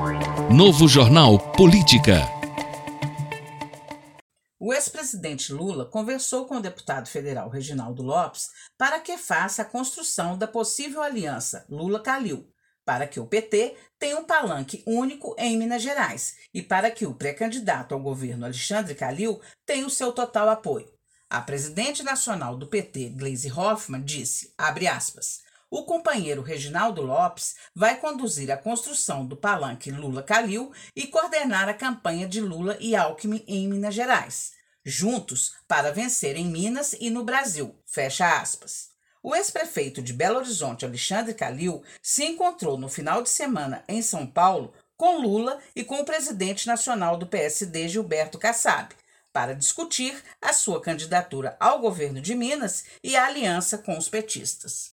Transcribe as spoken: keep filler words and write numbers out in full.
Novo Jornal Política. O ex-presidente Lula conversou com o deputado federal Reginaldo Lopes para que faça a construção da possível aliança Lula-Calil, para que o P T tenha um palanque único em Minas Gerais e para que o pré-candidato ao governo Alexandre Calil tenha o seu total apoio. A presidente nacional do P T, Gleisi Hoffmann, disse, abre aspas, o companheiro Reginaldo Lopes vai conduzir a construção do palanque Lula-Calil e coordenar a campanha de Lula e Alckmin em Minas Gerais, juntos para vencer em Minas e no Brasil, fecha aspas. O ex-prefeito de Belo Horizonte, Alexandre Calil, se encontrou no final de semana em São Paulo com Lula e com o presidente nacional do P S D, Gilberto Kassab, para discutir a sua candidatura ao governo de Minas e a aliança com os petistas.